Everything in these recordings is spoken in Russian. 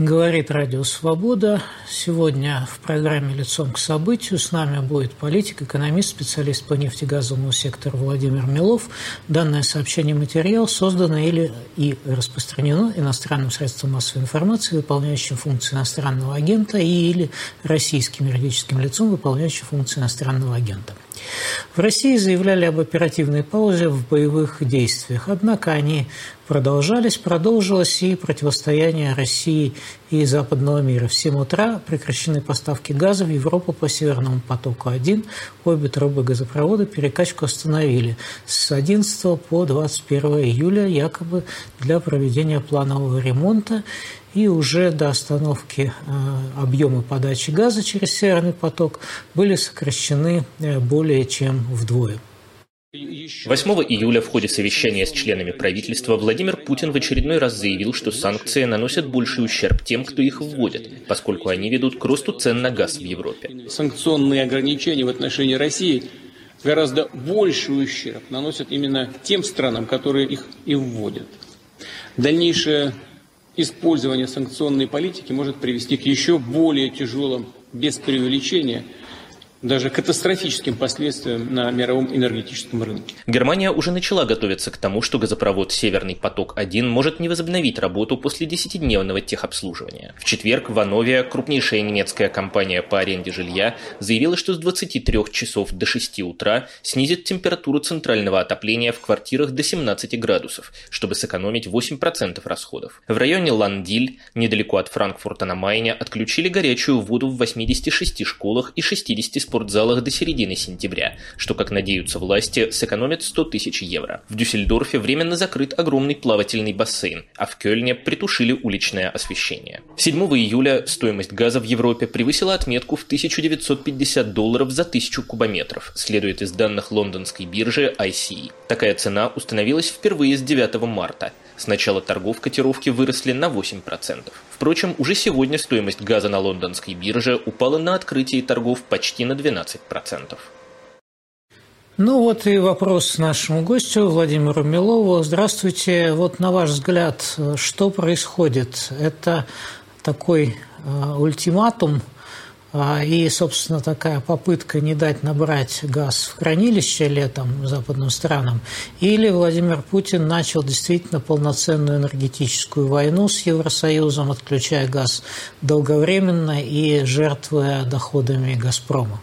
Говорит Радио Свобода. Сегодня в программе «Лицом к событию» с нами будет политик, экономист, специалист по нефтегазовому сектору Владимир Милов. Данное сообщение материал создано или и распространено иностранным средством массовой информации, выполняющим функции иностранного агента, или российским юридическим лицом, выполняющим функции иностранного агента. В России заявляли об оперативной паузе в боевых действиях, однако они продолжилось и противостояние России и западного мира. В 7 утра прекращены поставки газа в Европу по Северному потоку-1. Обе трубы газопровода перекачку остановили с 11 по 21 июля якобы для проведения планового ремонта. И уже до остановки объемы подачи газа через Северный поток были сокращены более чем вдвое. 8 июля в ходе совещания с членами правительства Владимир Путин в очередной раз заявил, что санкции наносят больший ущерб тем, кто их вводит, поскольку они ведут к росту цен на газ в Европе. Санкционные ограничения в отношении России гораздо больший ущерб наносят именно тем странам, которые их и вводят. Дальнейшее использование санкционной политики может привести к еще более тяжелым, без преувеличения, даже катастрофическим последствиям на мировом энергетическом рынке. Германия уже начала готовиться к тому, что газопровод «Северный поток-1» может не возобновить работу после 10-дневного техобслуживания. В четверг в Анове крупнейшая немецкая компания по аренде жилья заявила, что с 23 часов до 6 утра снизит температуру центрального отопления в квартирах до 17 градусов, чтобы сэкономить 8% расходов. В районе Ландиль, недалеко от Франкфурта на Майне, отключили горячую воду в 86 школах и 60 спортзалах до середины сентября, что, как надеются власти, сэкономит 100 тысяч евро. В Дюссельдорфе временно закрыт огромный плавательный бассейн, а в Кёльне притушили уличное освещение. 7 июля стоимость газа в Европе превысила отметку в $1950 за 1000 кубометров, следует из данных лондонской биржи ICE. Такая цена установилась впервые с 9 марта. С начала торгов котировки выросли на 8%. Впрочем, уже сегодня стоимость газа на лондонской бирже упала на открытии торгов почти на 12%. Ну вот и вопрос нашему гостю Владимиру Милову. Здравствуйте. Вот на ваш взгляд, что происходит? Это такой ультиматум и, собственно, такая попытка не дать набрать газ в хранилище летом западным странам? Или Владимир Путин начал действительно полноценную энергетическую войну с Евросоюзом, отключая газ долговременно и жертвуя доходами «Газпрома»?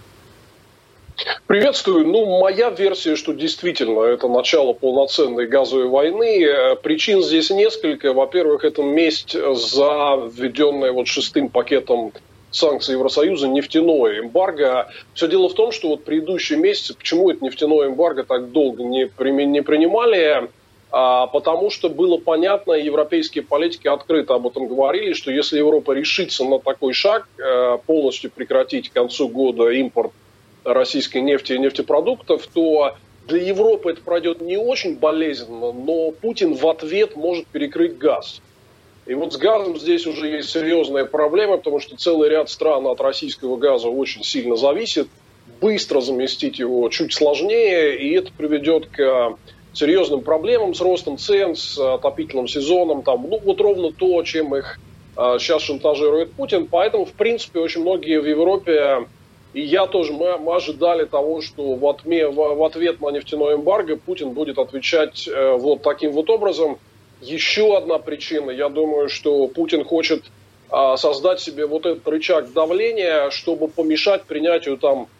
Приветствую. Моя версия, что действительно это начало полноценной газовой войны. Причин здесь несколько. Во-первых, это месть за введенное шестым пакетом санкций Евросоюза нефтяное эмбарго. Все дело в том, что предыдущие месяцы, почему это нефтяное эмбарго так долго не принимали, потому что было понятно, европейские политики открыто об этом говорили, что если Европа решится на такой шаг, полностью прекратить к концу года импорт российской нефти и нефтепродуктов, то для Европы это пройдет не очень болезненно, но Путин в ответ может перекрыть газ. И с газом здесь уже есть серьезная проблема, потому что целый ряд стран от российского газа очень сильно зависит. Быстро заместить его чуть сложнее, и это приведет к серьезным проблемам с ростом цен, с отопительным сезоном. Ровно то, чем их сейчас шантажирует Путин. Поэтому, в принципе, очень многие в Европе, и я тоже, мы ожидали того, что в ответ на нефтяное эмбарго Путин будет отвечать таким образом. Еще одна причина, я думаю, что Путин хочет создать себе этот рычаг давления, чтобы помешать принятию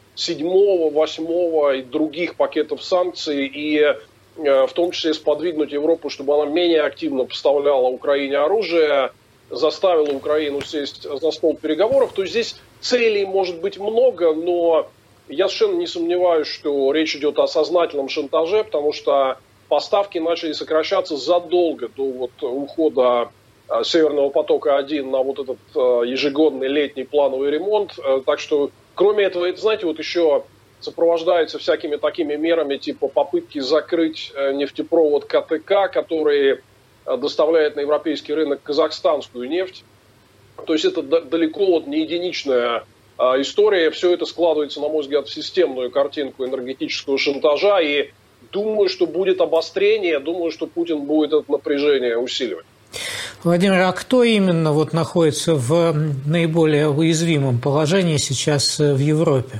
7-го, 8-го и других пакетов санкций, и в том числе сподвигнуть Европу, чтобы она менее активно поставляла Украине оружие, заставила Украину сесть за стол переговоров. То есть здесь целей может быть много, но я совершенно не сомневаюсь, что речь идет о сознательном шантаже, потому что поставки начали сокращаться задолго до ухода Северного потока-1 на этот ежегодный летний плановый ремонт. Так что, кроме этого, это, знаете, еще сопровождается всякими такими мерами, типа попытки закрыть нефтепровод КТК, который доставляет на европейский рынок казахстанскую нефть. То есть это далеко не единичная история. Все это складывается, на мой взгляд, в системную картинку энергетического шантажа. И думаю, что будет обострение, думаю, что Путин будет это напряжение усиливать. Владимир, а кто именно вот находится в наиболее уязвимом положении сейчас в Европе?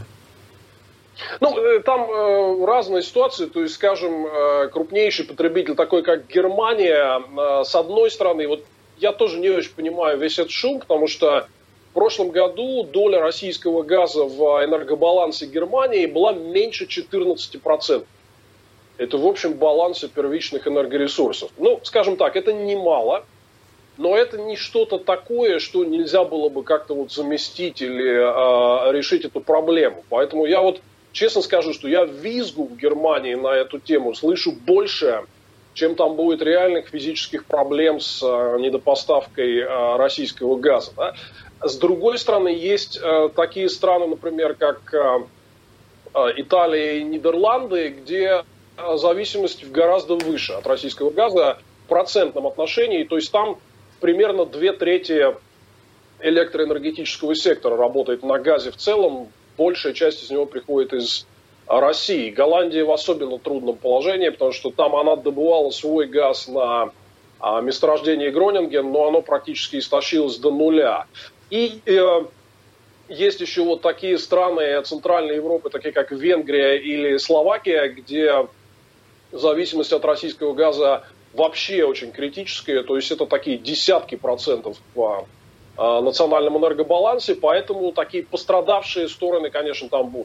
Ну, там разные ситуации, то есть, скажем, крупнейший потребитель, такой как Германия, с одной стороны, вот я тоже не очень понимаю весь этот шум, потому что в прошлом году доля российского газа в энергобалансе Германии была меньше 14%. Это в общем балансе первичных энергоресурсов. Ну, скажем так, это немало, но это не что-то такое, что нельзя было бы как-то вот заместить или решить эту проблему. Поэтому я вот честно скажу, что я визгу в Германии на эту тему слышу больше, чем там будет реальных физических проблем с недопоставкой российского газа. Да? С другой стороны, есть такие страны, например, как Италия и Нидерланды, где зависимость гораздо выше от российского газа в процентном отношении. То есть там примерно 2/3 электроэнергетического сектора работает на газе в целом. Большая часть из него приходит из России. Голландия в особенно трудном положении, потому что там она добывала свой газ на месторождении Гронинген, но оно практически истощилось до нуля. И есть еще вот такие страны Центральной Европы, такие как Венгрия или Словакия, где зависимость от российского газа вообще очень критическая. То есть это такие десятки процентов в национальном энергобалансе, поэтому такие пострадавшие стороны, конечно, там будут.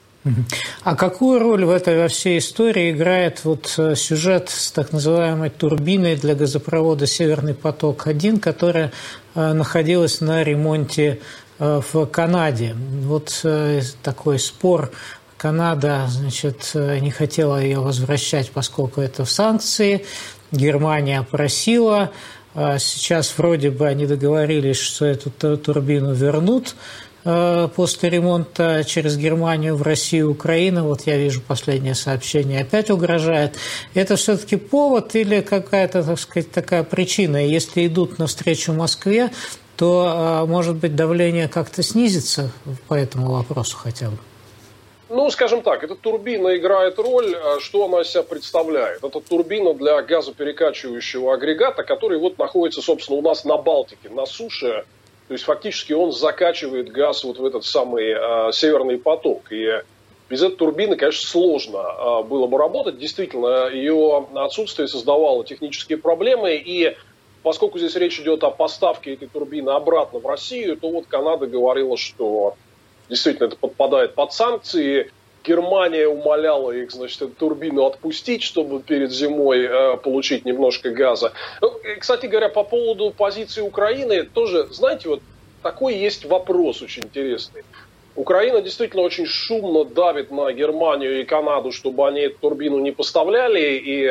А какую роль в этой во всей истории играет вот сюжет с так называемой турбиной для газопровода «Северный поток-1», которая находилась на ремонте в Канаде? Вот такой спор. Канада, значит, не хотела ее возвращать, поскольку это в санкции. Германия просила. Сейчас вроде бы они договорились, что эту турбину вернут после ремонта через Германию в Россию, Украина. Вот я вижу последнее сообщение, опять угрожает. Это все-таки повод или какая-то, так сказать, такая причина? Если идут навстречу Москве, то, может быть, давление как-то снизится по этому вопросу хотя бы? Ну, скажем так, эта турбина играет роль, что она из себя представляет. Это турбина для газоперекачивающего агрегата, который вот находится, собственно, у нас на Балтике, на суше. То есть фактически он закачивает газ вот в этот самый Северный поток. И без этой турбины, конечно, сложно было бы работать. Действительно, ее отсутствие создавало технические проблемы. И поскольку здесь речь идет о поставке этой турбины обратно в Россию, то вот Канада говорила, что действительно это подпадает под санкции. Германия умоляла их, значит, эту турбину отпустить, чтобы перед зимой получить немножко газа. Ну, кстати говоря, по поводу позиции Украины тоже, знаете, вот такой есть вопрос очень интересный. Украина действительно очень шумно давит на Германию и Канаду, чтобы они эту турбину не поставляли, и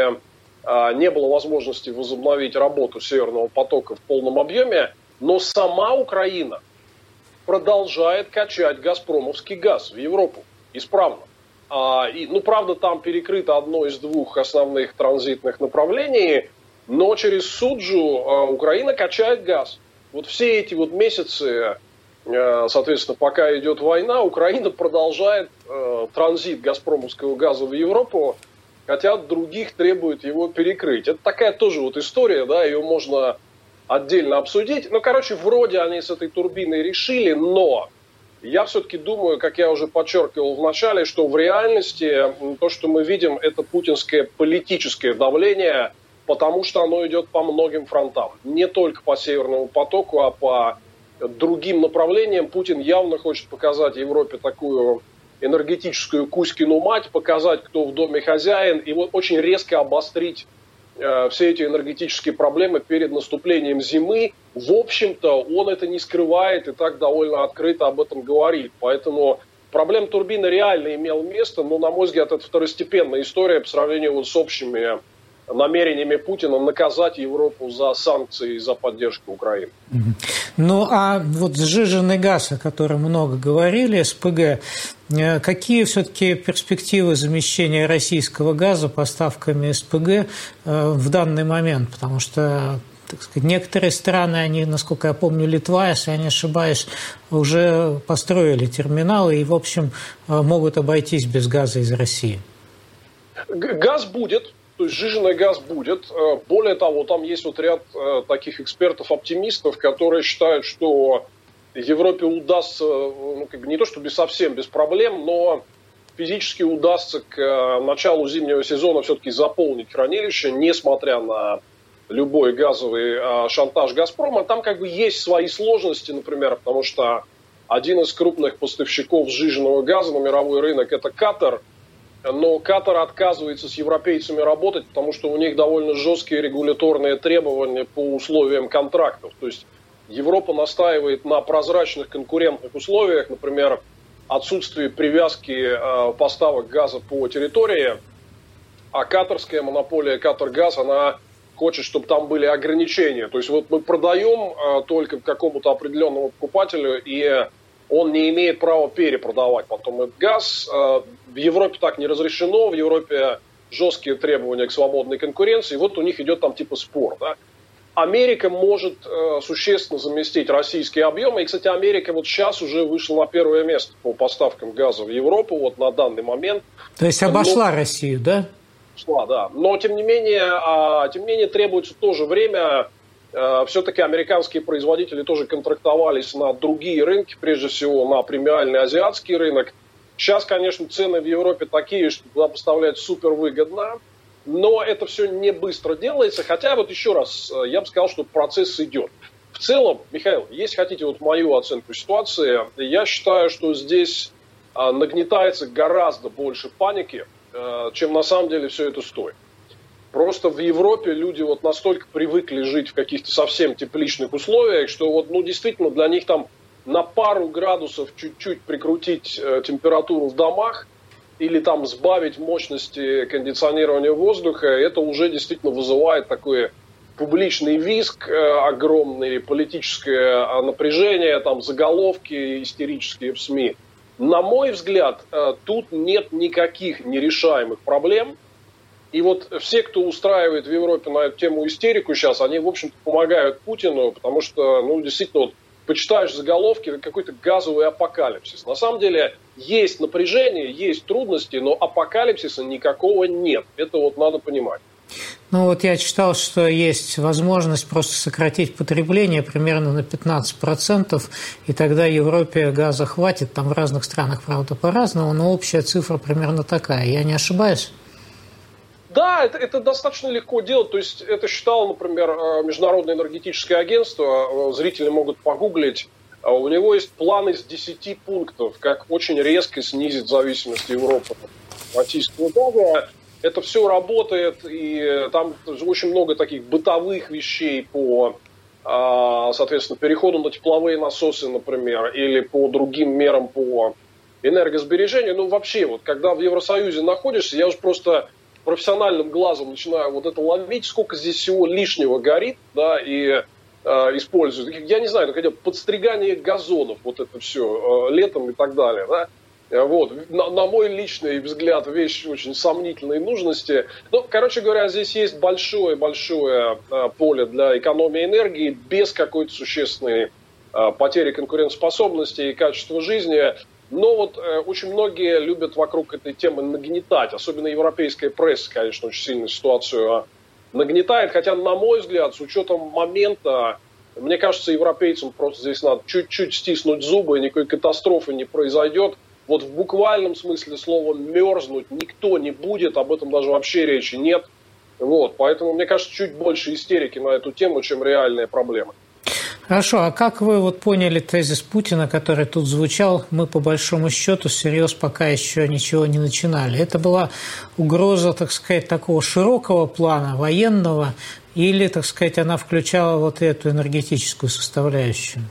не было возможности возобновить работу Северного потока в полном объеме. Но сама Украина продолжает качать газпромовский газ в Европу исправно. Правда, там перекрыто одно из двух основных транзитных направлений, но через Суджу Украина качает газ. Вот все эти вот месяцы, соответственно, пока идет война, Украина продолжает транзит газпромовского газа в Европу, хотя других требует его перекрыть. Это такая тоже вот история, да, ее можно отдельно обсудить. Вроде они с этой турбиной решили, но я все-таки думаю, как я уже подчеркивал в начале, что в реальности то, что мы видим, это путинское политическое давление, потому что оно идет по многим фронтам. Не только по Северному потоку, а по другим направлениям. Путин явно хочет показать Европе такую энергетическую Кузькину мать, показать, кто в доме хозяин, и вот очень резко обострить все эти энергетические проблемы перед наступлением зимы. В общем-то, он это не скрывает и так довольно открыто об этом говорит. Поэтому проблема турбины реально имела место, но, на мой взгляд, это второстепенная история по сравнению вот с общими намерениями Путина наказать Европу за санкции и за поддержку Украины. Ну, а вот сжиженный газ, о котором много говорили, СПГ, какие все-таки перспективы замещения российского газа поставками СПГ в данный момент? Потому что, так сказать, некоторые страны, они, насколько я помню, Литва, если я не ошибаюсь, уже построили терминалы и, в общем, могут обойтись без газа из России. Газ будет. То есть сжиженный газ будет. Более того, там есть вот ряд таких экспертов-оптимистов, которые считают, что Европе удастся, ну, как бы не то чтобы совсем без проблем, но физически удастся к началу зимнего сезона все-таки заполнить хранилище, несмотря на любой газовый шантаж «Газпрома». Там как бы есть свои сложности, например, потому что один из крупных поставщиков сжиженного газа на мировой рынок – это Катар. Но Катар отказывается с европейцами работать, потому что у них довольно жесткие регуляторные требования по условиям контрактов. То есть Европа настаивает на прозрачных конкурентных условиях, например, отсутствии привязки поставок газа по территории, а катарская монополия «Катаргаз», она хочет, чтобы там были ограничения. То есть вот мы продаем только какому-то определенному покупателю, и он не имеет права перепродавать потом этот газ. В Европе так не разрешено, в Европе жесткие требования к свободной конкуренции, вот у них идет там типа спор, да. Америка может существенно заместить российские объемы. И, кстати, Америка вот сейчас уже вышла на первое место по поставкам газа в Европу вот на данный момент. То есть обошла Россию, да? Обошла, да. Но, тем не менее требуется тоже время. Все-таки американские производители тоже контрактовались на другие рынки, прежде всего на премиальный азиатский рынок. Сейчас, конечно, цены в Европе такие, что туда поставлять супер выгодно. Но это все не быстро делается, хотя вот еще раз, я бы сказал, что процесс идет. В целом, Михаил, если хотите вот мою оценку ситуации, я считаю, что здесь нагнетается гораздо больше паники, чем на самом деле все это стоит. Просто в Европе люди вот настолько привыкли жить в каких-то совсем тепличных условиях, что вот, ну, действительно для них там на пару градусов чуть-чуть прикрутить температуру в домах, или там сбавить мощности кондиционирования воздуха, это уже действительно вызывает такой публичный визг, огромное политическое напряжение, там заголовки истерические в СМИ. На мой взгляд, тут нет никаких нерешаемых проблем. И вот все, кто устраивает в Европе на эту тему истерику сейчас, они, в общем-то, помогают Путину, потому что, ну, действительно, вот, почитаешь заголовки, какой-то газовый апокалипсис. На самом деле есть напряжение, есть трудности, но апокалипсиса никакого нет. Это вот надо понимать. Ну вот я читал, что есть возможность просто сократить потребление примерно на 15%, и тогда Европе газа хватит. Там в разных странах, правда, по-разному, но общая цифра примерно такая. Я не ошибаюсь? Да, это достаточно легко делать. То есть это считало, например, Международное энергетическое агентство, зрители могут погуглить. У него есть план из 10 пунктов, как очень резко снизить зависимость Европы от российского газа. Это все работает, и там очень много таких бытовых вещей по, соответственно, переходу на тепловые насосы, например, или по другим мерам по энергосбережению. Ну, вообще, вот когда в Евросоюзе находишься, я уже просто профессиональным глазом начинаю вот это ловить, сколько здесь всего лишнего горит, да, и используют. Я не знаю, хотя бы подстригание газонов, вот это все летом и так далее, да. Вот. На мой личный взгляд, вещь очень сомнительной нужности. Ну, короче говоря, здесь есть большое-большое поле для экономии энергии без какой-то существенной потери конкурентоспособности и качества жизни. Но вот очень многие любят вокруг этой темы нагнетать. Особенно европейская пресса, конечно, очень сильно ситуацию нагнетает. Хотя, на мой взгляд, с учетом момента, мне кажется, европейцам просто здесь надо чуть-чуть стиснуть зубы, никакой катастрофы не произойдет. Вот в буквальном смысле слова мерзнуть никто не будет, об этом даже вообще речи нет. Вот, поэтому, мне кажется, чуть больше истерики на эту тему, чем реальные проблемы. Хорошо, а как вы вот поняли тезис Путина, который тут звучал, мы по большому счету всерьез пока еще ничего не начинали? Это была угроза, так сказать, такого широкого плана, военного, или, так сказать, она включала вот эту энергетическую составляющую?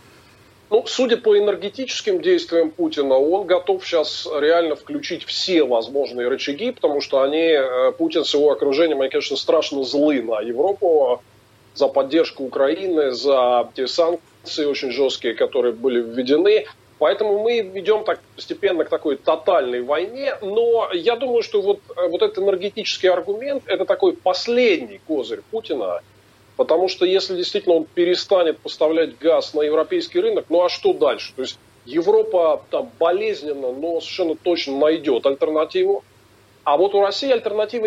Ну, судя по энергетическим действиям Путина, он готов сейчас реально включить все возможные рычаги, потому что Путин с его окружением, они, конечно, страшно злы на Европу за поддержку Украины, за те санкции очень жесткие, которые были введены. Поэтому мы идем так постепенно к такой тотальной войне. Но я думаю, что вот этот энергетический аргумент – это такой последний козырь Путина. Потому что если действительно он перестанет поставлять газ на европейский рынок, ну а что дальше? То есть Европа там болезненно, но совершенно точно найдет альтернативу. А вот у России альтернативы нет.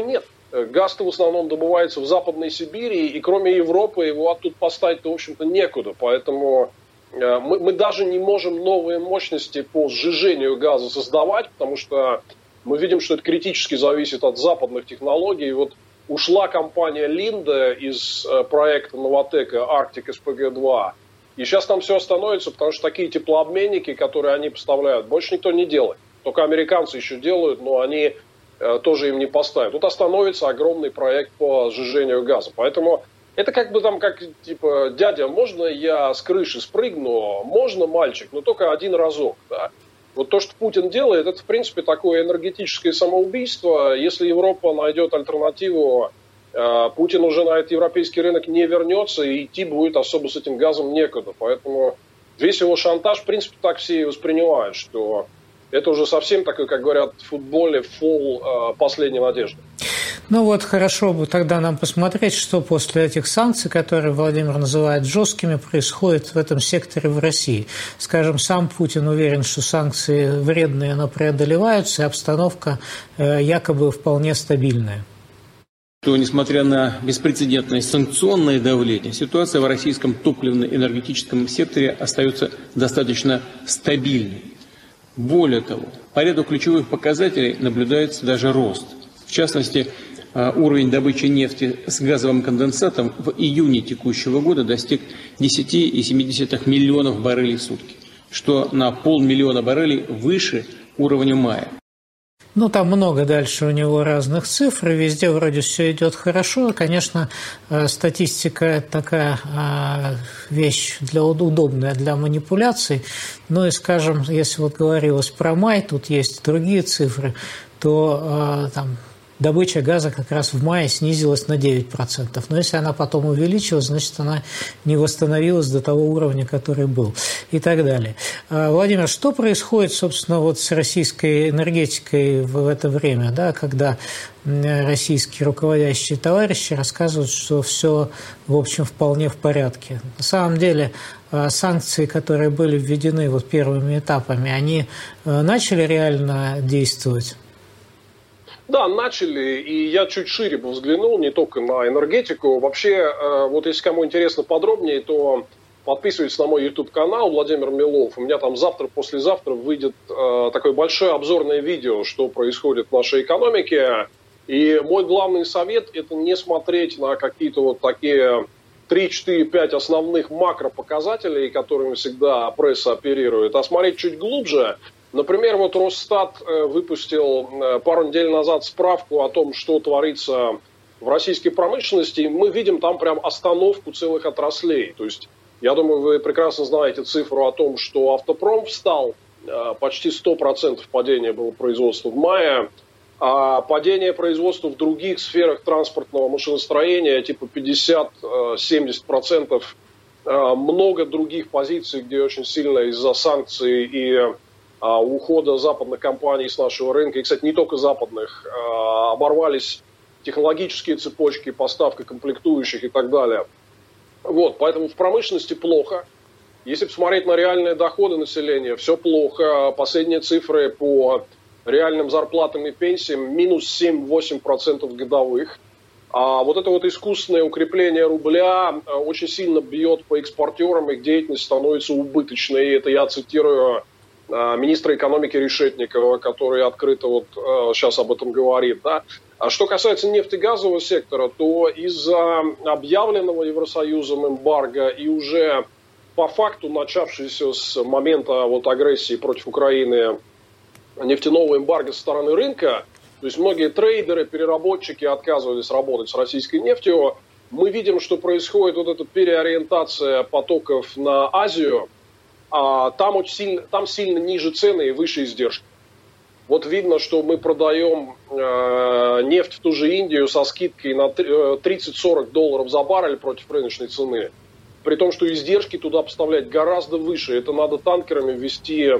Газ-то в основном добывается в Западной Сибири, и кроме Европы его оттуда поставить-то, в общем-то, некуда. Поэтому мы даже не можем новые мощности по сжижению газа создавать, потому что мы видим, что это критически зависит от западных технологий. Вот ушла компания Лinde из проекта Новотека Arctic SPG-2, и сейчас там все остановится, потому что такие теплообменники, которые они поставляют, больше никто не делает. Только американцы еще делают, но они тоже им не поставят. Тут остановится огромный проект по сжижению газа. Поэтому это как бы там, как типа, дядя, можно я с крыши спрыгну? Можно, мальчик, но только один разок. Да? Вот то, что Путин делает, это, в принципе, такое энергетическое самоубийство. Если Европа найдет альтернативу, Путин уже на этот европейский рынок не вернется, и идти будет особо с этим газом некуда. Поэтому весь его шантаж, в принципе, так все и воспринимают, что это уже совсем такой, как говорят в футболе, фол последней надежды. Ну вот хорошо бы тогда нам посмотреть, что после этих санкций, которые Владимир называет жесткими, происходит в этом секторе в России. Скажем, сам Путин уверен, что санкции вредные, но преодолеваются, и обстановка якобы вполне стабильная. То, несмотря на беспрецедентное санкционное давление, ситуация в российском топливно-энергетическом секторе остается достаточно стабильной. Более того, по ряду ключевых показателей наблюдается даже рост. В частности, уровень добычи нефти с газовым конденсатом в июне текущего года достиг 10,7 миллионов баррелей в сутки, что на 500 000 баррелей выше уровня мая. Ну, там много дальше у него разных цифр, и везде вроде все идет хорошо. Конечно, статистика – такая вещь удобная для манипуляций. Ну и, скажем, если вот говорилось про май, тут есть другие цифры, то там добыча газа как раз в мае снизилась на 9%. Но если она потом увеличилась, значит, она не восстановилась до того уровня, который был. И так далее. Владимир, что происходит, собственно, вот с российской энергетикой в это время, да, когда российские руководящие товарищи рассказывают, что все, в общем, вполне в порядке? На самом деле, санкции, которые были введены вот первыми этапами, они начали реально действовать? Да, начали, и я чуть шире бы взглянул, не только на энергетику. Вообще, вот если кому интересно подробнее, то подписывайтесь на мой YouTube-канал Владимир Милов. У меня там завтра-послезавтра выйдет такое большое обзорное видео, что происходит в нашей экономике. И мой главный совет – это не смотреть на какие-то вот такие 3, 4, 5 основных макропоказателей, которыми всегда пресса оперирует, а смотреть чуть глубже. Например, вот Росстат выпустил пару недель назад справку о том, что творится в российской промышленности. Мы видим там прям остановку целых отраслей. То есть, я думаю, вы прекрасно знаете цифру о том, что автопром встал, почти 100% падения было производства в мае, а падение производства в других сферах транспортного машиностроения типа 50-70%. Много других позиций, где очень сильно из-за санкций и ухода западных компаний с нашего рынка, и, кстати, не только западных, оборвались технологические цепочки, поставка комплектующих и так далее. Вот, поэтому в промышленности плохо. Если посмотреть на реальные доходы населения, все плохо. Последние цифры по реальным зарплатам и пенсиям минус 7-8% годовых. А вот это вот искусственное укрепление рубля очень сильно бьет по экспортерам, их деятельность становится убыточной. И это я цитирую министра экономики Решетникова, который открыто вот сейчас об этом говорит. Да? А что касается нефтегазового сектора, то из-за объявленного Евросоюзом эмбарго и уже по факту начавшейся с момента вот агрессии против Украины нефтяного эмбарго со стороны рынка, то есть многие трейдеры, переработчики отказывались работать с российской нефтью, мы видим, что происходит вот эта переориентация потоков на Азию. Там сильно ниже цены и выше издержки. Вот видно, что мы продаем нефть в ту же Индию со скидкой на $30-40 за баррель против рыночной цены. При том, что издержки туда поставлять гораздо выше. Это надо танкерами везти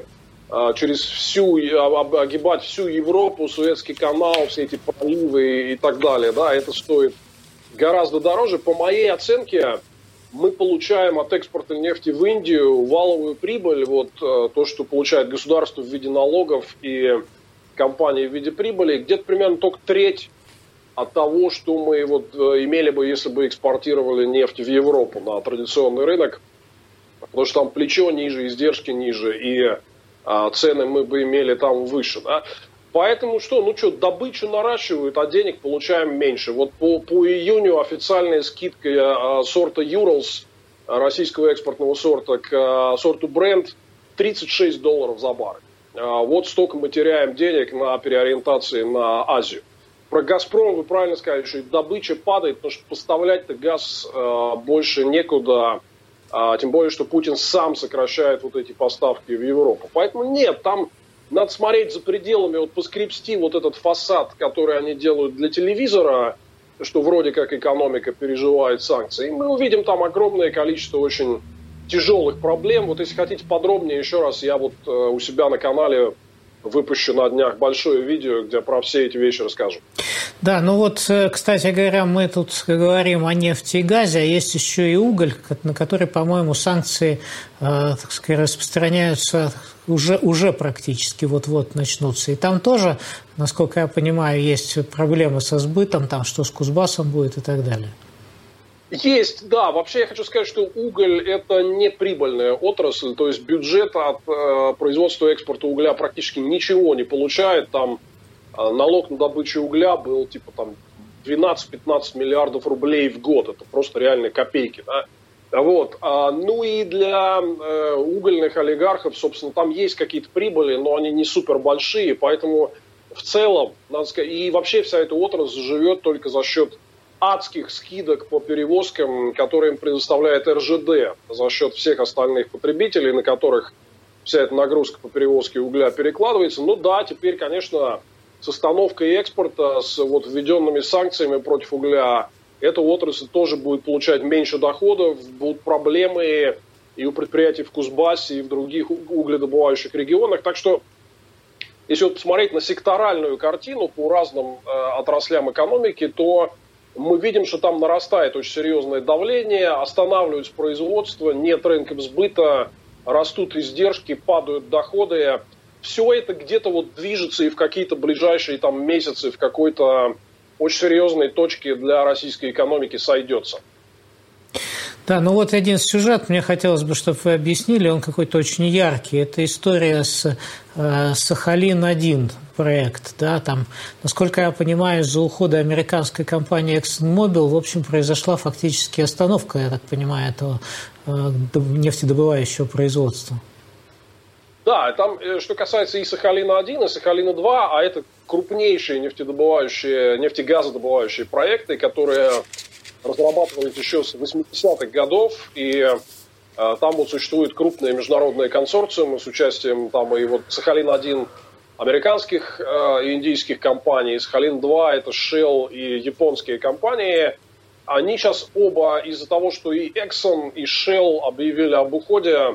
огибать всю Европу, Суэцкий канал, все эти проливы и так далее. Да, это стоит гораздо дороже. По моей оценке, мы получаем от экспорта нефти в Индию валовую прибыль, вот то, что получает государство в виде налогов и компании в виде прибыли, где-то примерно только треть от того, что мы вот имели бы, если бы экспортировали нефть в Европу на традиционный рынок, потому что там плечо ниже, издержки ниже, и цены мы бы имели там выше. Да? Поэтому добычу наращивают, а денег получаем меньше. Вот по июню официальная скидка сорта Urals, российского экспортного сорта, к сорту Brent $36 за баррель. Вот столько мы теряем денег на переориентации на Азию. Про «Газпром» вы правильно сказали, что добыча падает, потому что поставлять-то газ больше некуда, тем более, что Путин сам сокращает вот эти поставки в Европу. Поэтому нет, там надо смотреть за пределами, вот поскребсти вот этот фасад, который они делают для телевизора, что вроде как экономика переживает санкции. И мы увидим там огромное количество очень тяжелых проблем. Вот если хотите подробнее, еще раз, я вот у себя на канале выпущу на днях большое видео, где про все эти вещи расскажу. Да, ну вот, кстати говоря, мы тут говорим о нефти и газе, а есть еще и уголь, на который, по-моему, санкции, так сказать, распространяются уже практически вот-вот начнутся. И там тоже, насколько я понимаю, есть проблемы со сбытом, там что с Кузбассом будет и так далее. Есть, да. Вообще я хочу сказать, что уголь – это не прибыльная отрасль, то есть бюджет от производства и экспорта угля практически ничего не получает. Там налог на добычу угля был типа там 12-15 миллиардов рублей в год. Это просто реальные копейки, да. Вот. Ну и для угольных олигархов, собственно, там есть какие-то прибыли, но они не супер большие, поэтому в целом, надо сказать, и вообще вся эта отрасль живет только за счет адских скидок по перевозкам, которые им предоставляет РЖД за счет всех остальных потребителей, на которых вся эта нагрузка по перевозке угля перекладывается. Ну да, теперь, конечно, с остановкой экспорта, с вот введенными санкциями против угля, эта отрасль тоже будет получать меньше доходов, будут проблемы и у предприятий в Кузбассе, и в других угледобывающих регионах. Так что, если вот посмотреть на секторальную картину по разным отраслям экономики, то мы видим, что там нарастает очень серьезное давление, останавливается производство, нет рынков сбыта, растут издержки, падают доходы. Все это где-то вот движется и в какие-то ближайшие там месяцы в какой-то очень серьезной точке для российской экономики сойдется. Да, ну вот один сюжет, мне хотелось бы, чтобы вы объяснили, он какой-то очень яркий. Это история с Сахалин-1 проект. Да, там, насколько я понимаю, из-за ухода американской компании ExxonMobil, в общем, произошла фактически остановка, я так понимаю, этого нефтедобывающего производства. Да, там, что касается и Сахалина-1, и Сахалина-2, а это крупнейшие нефтегазодобывающие проекты, которые разрабатывались еще с 80-х годов, и там вот существует крупные международные консорциумы с участием там и вот Сахалин-1 американских и индийских компаний, Сахалин-2 это Shell и японские компании. Они сейчас оба из-за того, что и Exxon, и Shell объявили об уходе,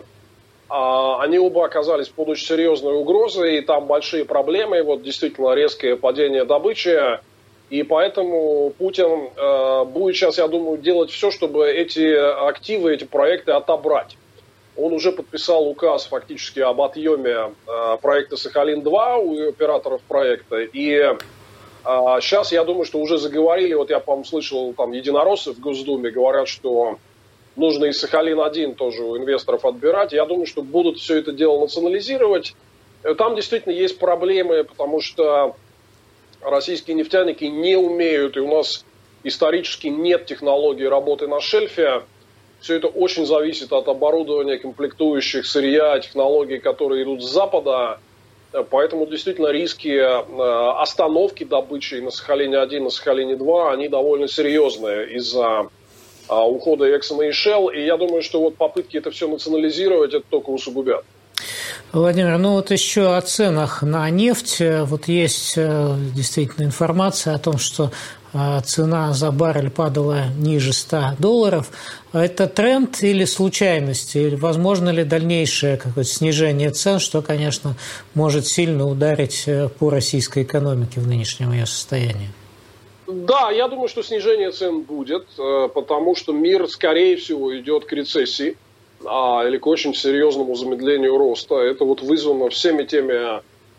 они оба оказались под очень серьезной угрозой, и там большие проблемы, вот действительно резкое падение добычи. И поэтому Путин будет сейчас, я думаю, делать все, чтобы эти активы, эти проекты отобрать. Он уже подписал указ фактически об отъеме проекта Сахалин-2 у операторов проекта. И сейчас, я думаю, что уже заговорили, вот я, по-моему, слышал, там единороссы в Госдуме говорят, что нужно и Сахалин-1 тоже у инвесторов отбирать. Я думаю, что будут все это дело национализировать. Там действительно есть проблемы, потому что российские нефтяники не умеют, и у нас исторически нет технологии работы на шельфе. Все это очень зависит от оборудования, комплектующих, сырья, технологий, которые идут с Запада. Поэтому действительно риски остановки добычи на Сахалине-1, на Сахалине-2, они довольно серьезные из-за ухода Exxon и Shell. И я думаю, что вот попытки это все национализировать, это только усугубят. Владимир, ну вот еще о ценах на нефть. Вот есть действительно информация о том, что цена за баррель падала ниже $100. Это тренд или случайность? Или возможно ли дальнейшее какое-то снижение цен, что, конечно, может сильно ударить по российской экономике в нынешнем ее состоянии? Да, я думаю, что снижение цен будет, потому что мир, скорее всего, идет к рецессии или к очень серьезному замедлению роста. Это вот вызвано всеми теми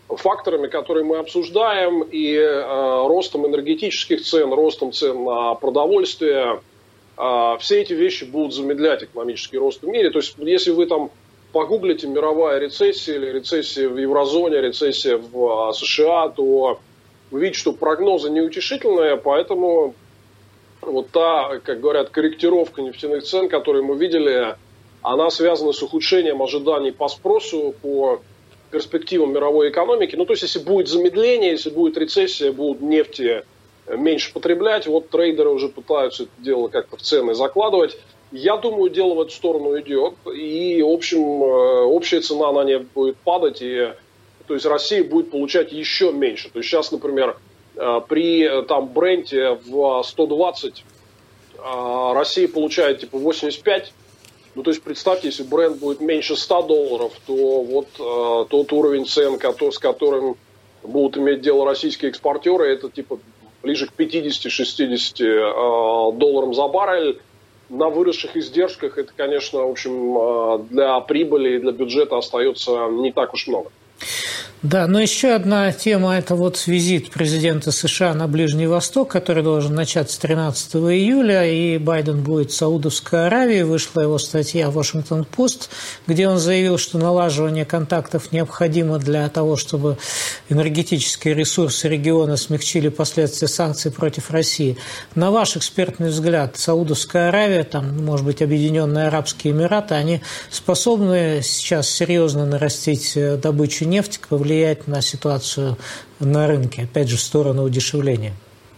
факторами, которые мы обсуждаем, и ростом энергетических цен, ростом цен на продовольствие, все эти вещи будут замедлять экономический рост в мире. То есть, если вы там погуглите мировая рецессия или рецессия в еврозоне, рецессия в США, то увидите, что прогнозы неутешительные, поэтому вот та, как говорят, корректировка нефтяных цен, которую мы видели, она связана с ухудшением ожиданий по спросу, по перспективам мировой экономики. Ну, то есть, если будет замедление, если будет рецессия, будут нефти меньше потреблять, вот трейдеры уже пытаются это дело как-то в цены закладывать. Я думаю, дело в эту сторону идет, и, в общем, общая цена на нефть будет падать, и, то есть, Россия будет получать еще меньше. То есть, сейчас, например, при там Бренте в 120 Россия получает типа 85. Ну, то есть, представьте, если Брент будет меньше $100, то вот тот уровень цен, с которым будут иметь дело российские экспортеры, это типа ближе к 50-60 долларам за баррель. На выросших издержках это, конечно, в общем, для прибыли и для бюджета остается не так уж много. Да, но еще одна тема – это вот визит президента США на Ближний Восток, который должен начаться 13 июля, и Байден будет в Саудовской Аравии. Вышла его статья в Вашингтон-Пост, где он заявил, что налаживание контактов необходимо для того, чтобы энергетические ресурсы региона смягчили последствия санкций против России. На ваш экспертный взгляд, Саудовская Аравия, там, может быть, Объединенные Арабские Эмираты, они способны сейчас серьезно нарастить добычу нефти, повлиять на ситуацию на рынке, опять же, в сторону удешевления?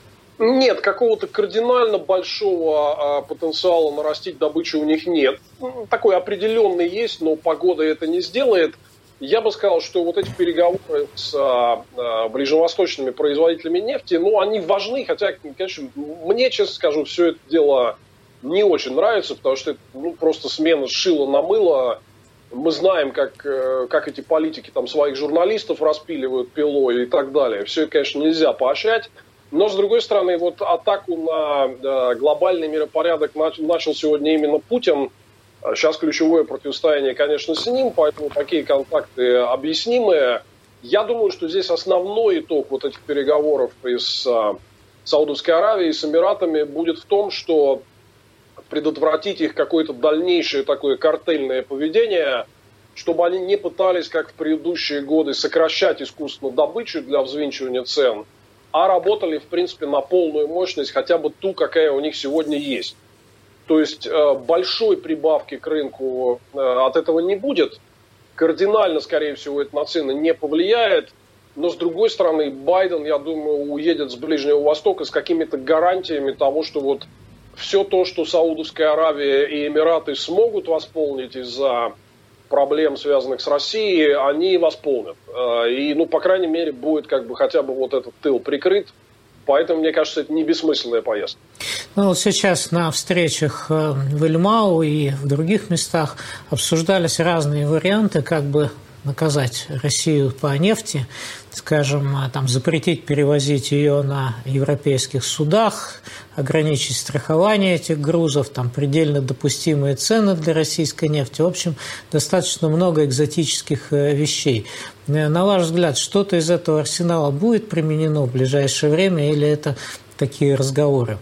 Нет, какого-то кардинально большого потенциала нарастить добычу у них нет. Такой определенный есть, но погода это не сделает. Я бы сказал, что вот эти переговоры с ближневосточными производителями нефти, ну, они важны, хотя, конечно, мне, честно скажу, все это дело не очень нравится, потому что это просто смена шила на мыло. Мы знаем, как эти политики там своих журналистов распиливают пилой и так далее. Все это, конечно, нельзя поощрять. Но, с другой стороны, вот атаку на глобальный миропорядок начал сегодня именно Путин. Сейчас ключевое противостояние, конечно, с ним, поэтому такие контакты объяснимые. Я думаю, что здесь основной итог вот этих переговоров с Саудовской Аравией, с Эмиратами будет в том, что предотвратить их какое-то дальнейшее такое картельное поведение, чтобы они не пытались, как в предыдущие годы, сокращать искусственно добычу для взвинчивания цен, а работали, в принципе, на полную мощность, хотя бы ту, какая у них сегодня есть. То есть большой прибавки к рынку от этого не будет. Кардинально, скорее всего, это на цены не повлияет. Но, с другой стороны, Байден, я думаю, уедет с Ближнего Востока с какими-то гарантиями того, что вот все то, что Саудовская Аравия и Эмираты смогут восполнить из-за проблем, связанных с Россией, они восполнят. И, по крайней мере, будет как бы хотя бы вот этот тыл прикрыт. Поэтому, мне кажется, это не бессмысленная поездка. Вот сейчас на встречах в Эль-Мау и в других местах обсуждались разные варианты, как бы наказать Россию по нефти, скажем, там, запретить перевозить ее на европейских судах, ограничить страхование этих грузов, там, предельно допустимые цены для российской нефти. В общем, достаточно много экзотических вещей. На ваш взгляд, что-то из этого арсенала будет применено в ближайшее время или это такие разговоры?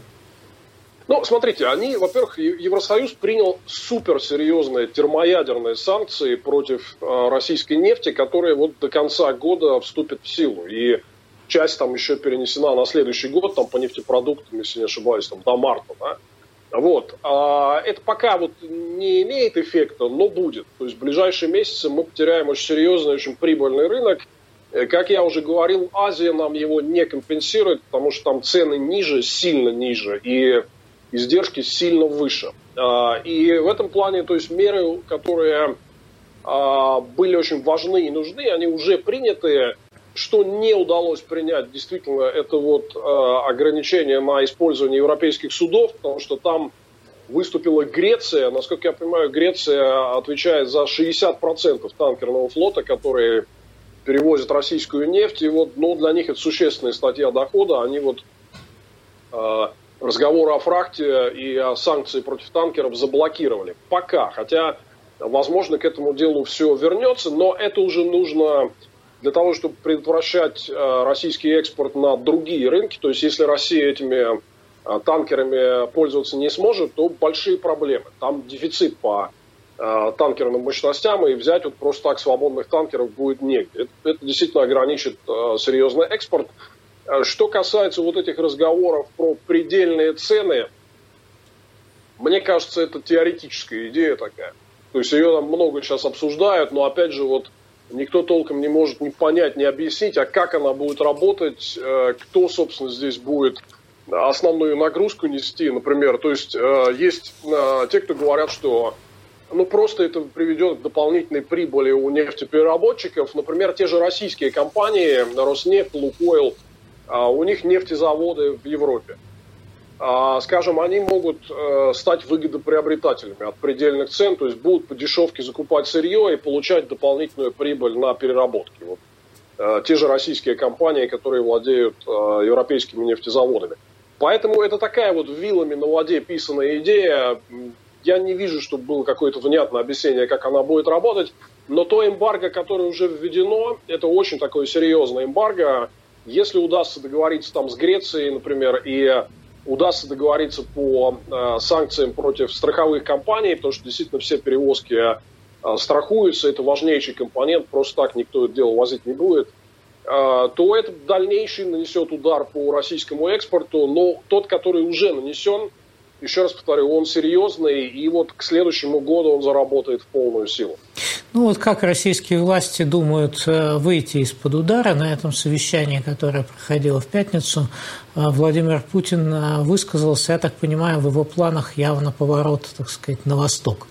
Смотрите, во-первых, Евросоюз принял суперсерьезные термоядерные санкции против российской нефти, которые вот до конца года вступят в силу. И часть там еще перенесена на следующий год, там по нефтепродуктам, если не ошибаюсь, там до марта. Да? Вот. Это пока вот не имеет эффекта, но будет. То есть в ближайшие месяцы мы потеряем очень серьезный, очень прибыльный рынок. Как я уже говорил, Азия нам его не компенсирует, потому что там цены ниже, сильно ниже, и издержки сильно выше. И в этом плане, то есть меры, которые были очень важны и нужны, они уже приняты. Что не удалось принять, действительно, это вот ограничение на использование европейских судов, потому что там выступила Греция. Насколько я понимаю, Греция отвечает за 60% танкерного флота, который перевозит российскую нефть. И вот, для них это существенная статья дохода. Они вот разговоры о фрахте и о санкции против танкеров заблокировали. Пока. Хотя, возможно, к этому делу все вернется, но это уже нужно для того, чтобы предотвращать российский экспорт на другие рынки. То есть, если Россия этими танкерами пользоваться не сможет, то большие проблемы. Там дефицит по танкерным мощностям, и взять вот просто так свободных танкеров будет негде. Это действительно ограничит серьезный экспорт. Что касается вот этих разговоров про предельные цены, мне кажется, это теоретическая идея такая. То есть ее там много сейчас обсуждают, но опять же вот никто толком не может ни понять, ни объяснить, а как она будет работать, кто, собственно, здесь будет основную нагрузку нести, например. То есть есть те, кто говорят, что просто это приведет к дополнительной прибыли у нефтепереработчиков. Например, те же российские компании, Роснефть, Лукойл, у них нефтезаводы в Европе. Скажем, они могут стать выгодоприобретателями от предельных цен, то есть будут по дешевке закупать сырье и получать дополнительную прибыль на переработке. Вот. Те же российские компании, которые владеют европейскими нефтезаводами. Поэтому это такая вот вилами на воде писанная идея. Я не вижу, чтобы было какое-то внятное объяснение, как она будет работать. Но то эмбарго, которое уже введено, это очень такое серьезное эмбарго. Если удастся договориться там с Грецией, например, и удастся договориться по санкциям против страховых компаний, потому что действительно все перевозки страхуются, это важнейший компонент, просто так никто это дело возить не будет, то это дальнейший нанесет удар по российскому экспорту, но тот, который уже нанесен, еще раз повторю, он серьезный, и вот к следующему году он заработает в полную силу. Вот как российские власти думают выйти из-под удара? На этом совещании, которое проходило в пятницу, Владимир Путин высказался, я так понимаю, в его планах явно поворот, так сказать, на восток.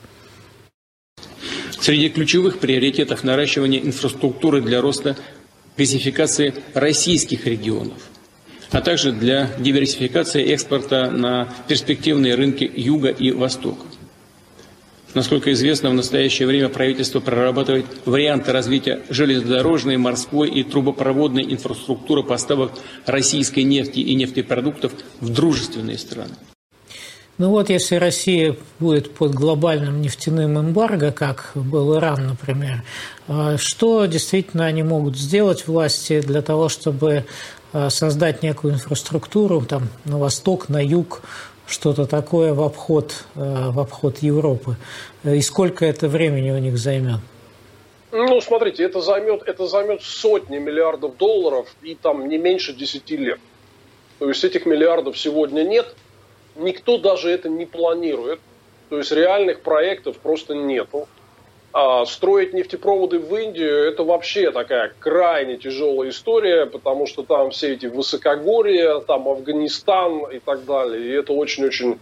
Среди ключевых приоритетов наращивание инфраструктуры для роста газификации российских регионов, а также для диверсификации экспорта на перспективные рынки Юга и Востока. Насколько известно, в настоящее время правительство прорабатывает варианты развития железнодорожной, морской и трубопроводной инфраструктуры поставок российской нефти и нефтепродуктов в дружественные страны. Ну вот, если Россия будет под глобальным нефтяным эмбарго, как был Иран, например, что действительно они могут сделать, власти, для того, чтобы создать некую инфраструктуру там, на восток, на юг, что-то такое в обход Европы? И сколько это времени у них займет? Ну, смотрите, это займет сотни миллиардов долларов и там не меньше 10 лет. То есть этих миллиардов сегодня нет. Никто даже это не планирует. То есть реальных проектов просто нету. А строить нефтепроводы в Индию – это вообще такая крайне тяжелая история, потому что там все эти высокогорья, там Афганистан и так далее. И это очень-очень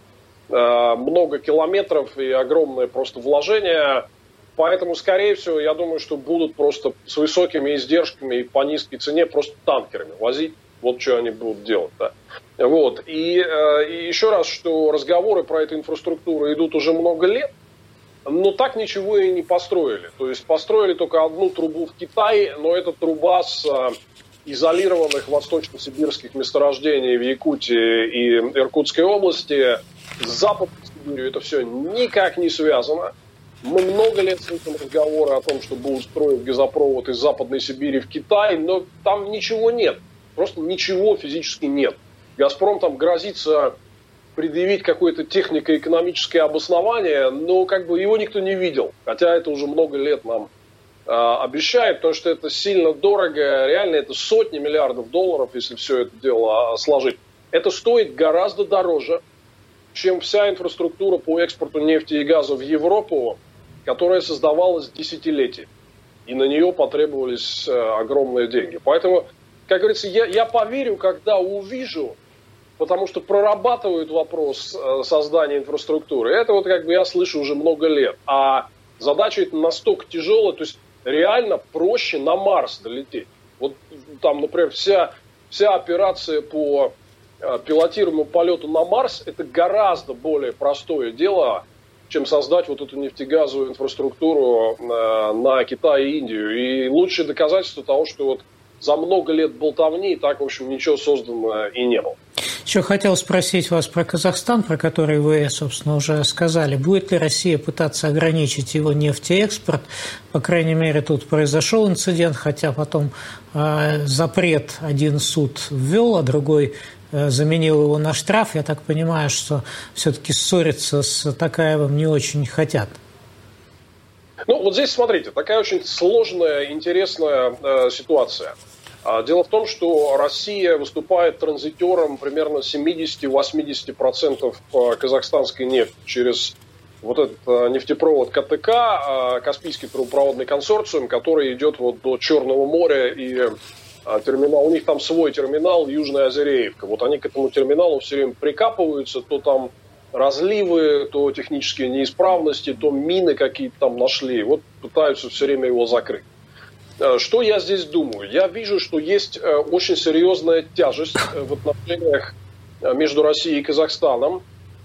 много километров и огромное просто вложение. Поэтому, скорее всего, я думаю, что будут просто с высокими издержками и по низкой цене просто танкерами возить. Вот что они будут делать. Да. Вот. И еще раз, что разговоры про эту инфраструктуру идут уже много лет, но так ничего и не построили. То есть построили только одну трубу в Китае, но это труба с изолированных восточно-сибирских месторождений в Якутии и Иркутской области. С Западной Сибирью это все никак не связано. Мы много лет слышим разговоры о том, что будут строить газопровод из Западной Сибири в Китай, но там ничего нет. Просто ничего физически нет. «Газпром» там грозится предъявить какое-то технико-экономическое обоснование, но как бы его никто не видел. Хотя это уже много лет нам обещают, потому что это сильно дорого. Реально это сотни миллиардов долларов, если все это дело сложить. Это стоит гораздо дороже, чем вся инфраструктура по экспорту нефти и газа в Европу, которая создавалась десятилетиями. И на нее потребовались огромные деньги. Поэтому, как говорится, я поверю, когда увижу, потому что прорабатывают вопрос создания инфраструктуры. Это вот как бы я слышу уже много лет. А задача это настолько тяжелая, то есть реально проще на Марс долететь. Вот там, например, вся операция по пилотируемому полету на Марс это гораздо более простое дело, чем создать вот эту нефтегазовую инфраструктуру на Китай и Индию. И лучшее доказательство того, что вот за много лет болтовни так, в общем, ничего создано и не было. Еще хотел спросить вас про Казахстан, про который вы, собственно, уже сказали. Будет ли Россия пытаться ограничить его нефтеэкспорт? По крайней мере, тут произошел инцидент, хотя потом запрет один суд ввел, а другой заменил его на штраф. Я так понимаю, что все-таки ссориться с Токаевым не очень хотят. Ну, вот здесь, смотрите, такая очень сложная, интересная ситуация. Дело в том, что Россия выступает транзитером примерно 70-80% казахстанской нефти через вот этот нефтепровод КТК, Каспийский трубопроводный консорциум, который идет вот до Черного моря и терминал. У них там свой терминал, Южная Озереевка. Вот они к этому терминалу все время прикапываются, то там разливы, то технические неисправности, то мины какие-то там нашли. Вот пытаются все время его закрыть. Что я здесь думаю? Я вижу, что есть очень серьезная тяжесть в отношениях между Россией и Казахстаном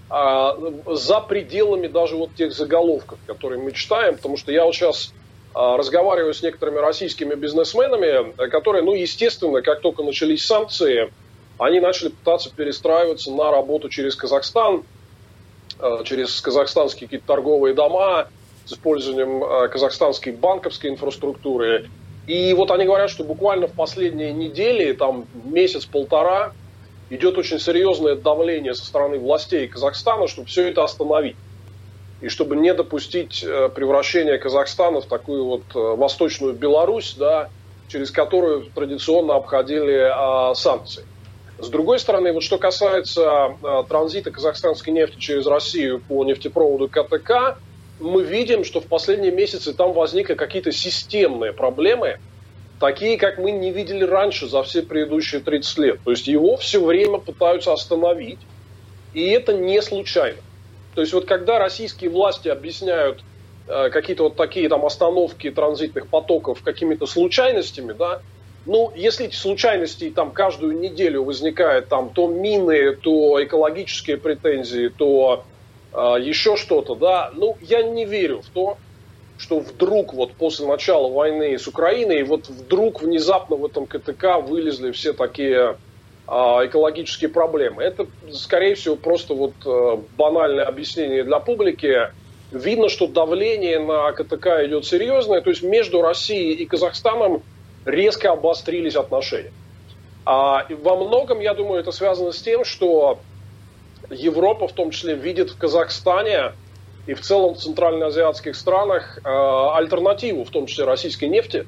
за пределами даже вот тех заголовков, которые мы читаем, потому что я вот сейчас разговариваю с некоторыми российскими бизнесменами, которые, ну, естественно, как только начались санкции, они начали пытаться перестраиваться на работу через Казахстан, через казахстанские какие-то торговые дома, с использованием казахстанской банковской инфраструктуры. И вот они говорят, что буквально в последние недели, там месяц-полтора, идет очень серьезное давление со стороны властей Казахстана, чтобы все это остановить. И чтобы не допустить превращения Казахстана в такую вот восточную Беларусь, да, через которую традиционно обходили санкции. С другой стороны, вот что касается транзита казахстанской нефти через Россию по нефтепроводу КТК, мы видим, что в последние месяцы там возникли какие-то системные проблемы, такие, как мы не видели раньше за все предыдущие 30 лет. То есть его все время пытаются остановить, и это не случайно. То есть вот когда российские власти объясняют какие-то вот такие там остановки транзитных потоков какими-то случайностями, да, ну, если эти случайности там каждую неделю возникают там то мины, то экологические претензии, то еще что-то, да, ну, я не верю в то, что вдруг вот после начала войны с Украиной, вот вдруг внезапно в этом КТК вылезли все такие экологические проблемы. Это, скорее всего, просто вот банальное объяснение для публики. Видно, что давление на КТК идет серьезное, то есть между Россией и Казахстаном резко обострились отношения. И во многом, я думаю, это связано с тем, что Европа, в том числе, видит в Казахстане и в целом в центральноазиатских странах альтернативу, в том числе российской нефти.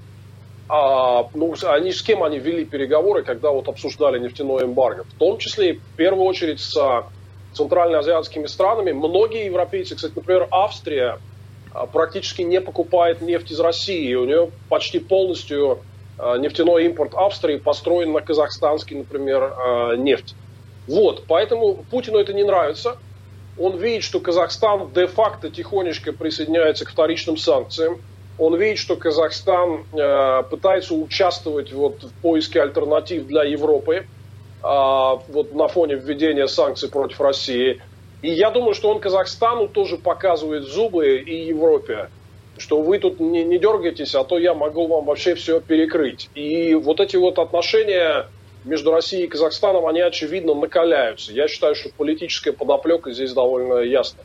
Ну, они с кем они вели переговоры, когда вот обсуждали нефтяное эмбарго? В том числе, в первую очередь, с центральноазиатскими странами. Многие европейцы, кстати, например, Австрия практически не покупает нефть из России. У нее почти полностью нефтяной импорт Австрии построен на казахстанский, например, нефть. Вот, поэтому Путину это не нравится. Он видит, что Казахстан де-факто тихонечко присоединяется к вторичным санкциям. Он видит, что Казахстан пытается участвовать вот в поиске альтернатив для Европы вот на фоне введения санкций против России. И я думаю, что он Казахстану тоже показывает зубы и Европе, что вы тут не дергаетесь, а то я могу вам вообще все перекрыть. И вот эти вот отношения между Россией и Казахстаном, они, очевидно, накаляются. Я считаю, что политическая подоплека здесь довольно ясна.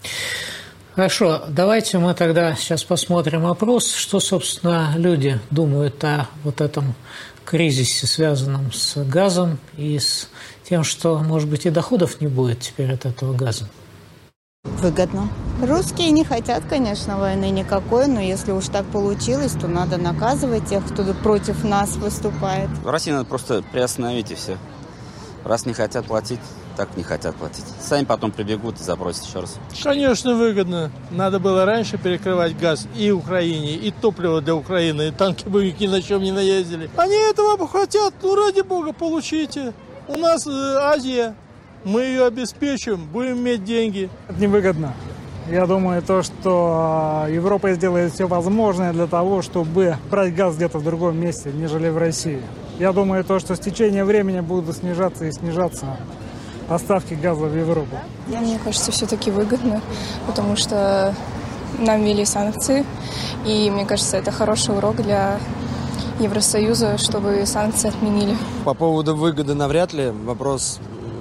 Хорошо, давайте мы тогда сейчас посмотрим опрос, что, собственно, люди думают о вот этом кризисе, связанном с газом и с тем, что, может быть, и доходов не будет теперь от этого газа. Выгодно. Русские не хотят, конечно, войны никакой, но если уж так получилось, то надо наказывать тех, кто против нас выступает. В России надо просто приостановить и все. Раз не хотят платить, так не хотят платить. Сами потом прибегут и запросят еще раз. Конечно, выгодно. Надо было раньше перекрывать газ и Украине, и топливо для Украины, и танки бы ни на чем не наездили. Они этого хотят, ну ради бога, получите. У нас Азия, мы ее обеспечим, будем иметь деньги. Это невыгодно. Я думаю, что Европа сделает все возможное для того, чтобы брать газ где-то в другом месте, нежели в России. Я думаю, что с течением времени будут снижаться и снижаться поставки газа в Европу. Мне кажется, все-таки выгодно, потому что нам ввели санкции, и мне кажется, это хороший урок для Евросоюза, чтобы санкции отменили. По поводу выгоды навряд ли. Вопрос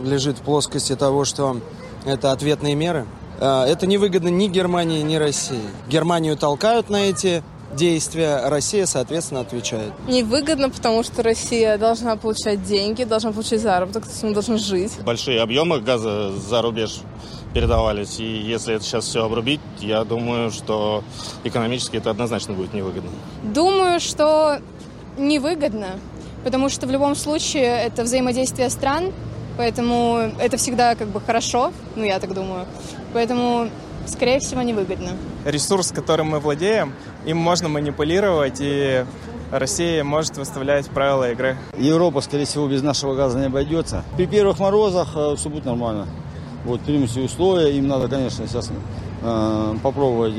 лежит в плоскости того, что это ответные меры. Это невыгодно ни Германии, ни России. Германию толкают на эти действия, Россия, соответственно, отвечает. Невыгодно, потому что Россия должна получать деньги, должна получать заработок, то есть мы должны жить. Большие объемы газа за рубеж передавались, и если это сейчас все обрубить, я думаю, что экономически это однозначно будет невыгодно. Думаю, что невыгодно, потому что в любом случае это взаимодействие стран, поэтому это всегда как бы хорошо, я так думаю, поэтому, скорее всего, невыгодно. Ресурс, которым мы владеем, им можно манипулировать, и Россия может выставлять правила игры. Европа, скорее всего, без нашего газа не обойдется. При первых морозах все будет нормально. Примут все условия, им надо, конечно, сейчас попробовать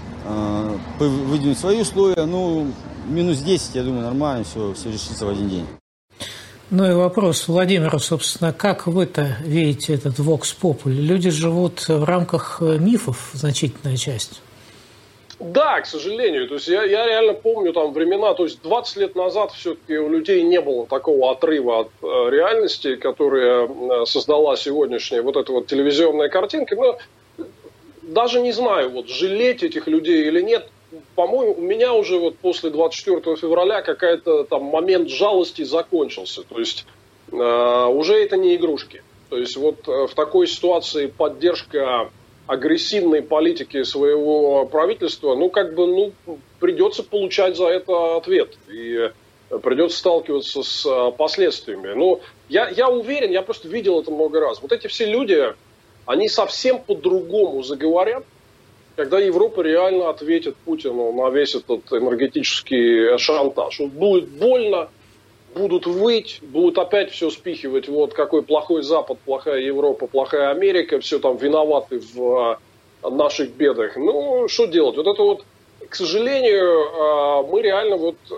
выдвинуть свои условия. Минус 10, я думаю, нормально, все решится в один день. Ну и вопрос Владимиру, собственно, как вы-то видите этот vox populi? Люди живут в рамках мифов, значительная часть. Да, к сожалению. То есть я реально помню там времена, то есть 20 лет назад все-таки у людей не было такого отрыва от реальности, которая создала сегодняшняя вот эта вот телевизионная картинка. Но даже не знаю, жалеть этих людей или нет. По-моему, у меня уже после 24 февраля какой-то там момент жалости закончился. То есть уже это не игрушки. То есть в такой ситуации поддержка агрессивной политики своего правительства, придется получать за это ответ. И придется сталкиваться с последствиями. Но я уверен, я просто видел это много раз. Эти все люди, они совсем по-другому заговорят, когда Европа реально ответит Путину на весь этот энергетический шантаж. Будет больно, будут выть, будут опять все спихивать, какой плохой Запад, плохая Европа, плохая Америка, все там виноваты в наших бедах. Что делать? К сожалению, мы реально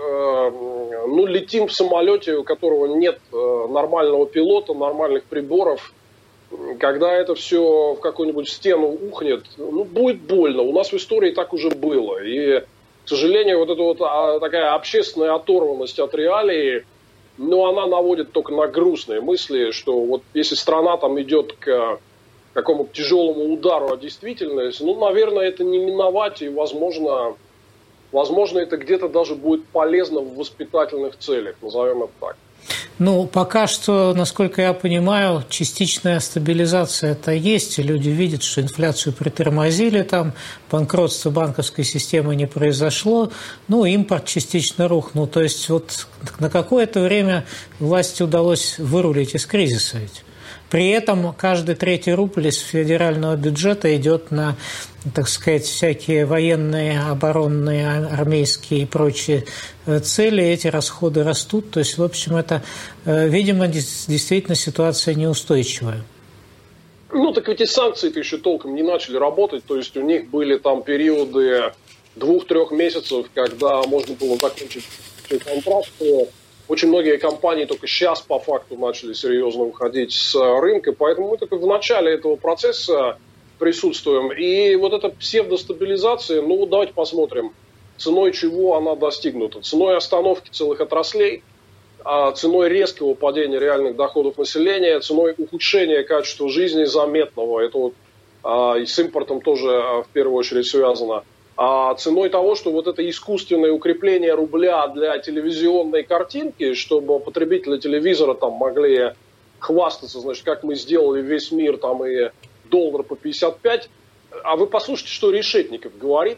летим в самолете, у которого нет нормального пилота, нормальных приборов. Когда это все в какую-нибудь стену ухнет, будет больно. У нас в истории так уже было. И, к сожалению, такая общественная оторванность от реалий, она наводит только на грустные мысли, что если страна там идет к какому-то тяжелому удару от действительности, наверное, это не миновать, и, возможно, это где-то даже будет полезно в воспитательных целях, назовем это так. Пока что, насколько я понимаю, частичная стабилизация-то есть, и люди видят, что инфляцию притормозили, там банкротство банковской системы не произошло, импорт частично рухнул. То есть на какое-то время власти удалось вырулить из кризиса ведь. При этом каждый третий рубль из федерального бюджета идет на, так сказать, всякие военные, оборонные, армейские и прочие цели. Эти расходы растут. То есть, в общем, это, видимо, действительно ситуация неустойчивая. Так ведь и санкции-то еще толком не начали работать. То есть у них были там периоды 2-3 месяцев, когда можно было закончить контракт. Очень многие компании только сейчас по факту начали серьезно уходить с рынка, поэтому мы только в начале этого процесса присутствуем. И эта псевдостабилизация, давайте посмотрим, ценой чего она достигнута. Ценой остановки целых отраслей, ценой резкого падения реальных доходов населения, ценой ухудшения качества жизни заметного. Это и с импортом тоже в первую очередь связано. Ценой того, что это искусственное укрепление рубля для телевизионной картинки, чтобы потребители телевизора там могли хвастаться, как мы сделали весь мир, там и доллар по 55. А вы послушайте, что Решетников говорит,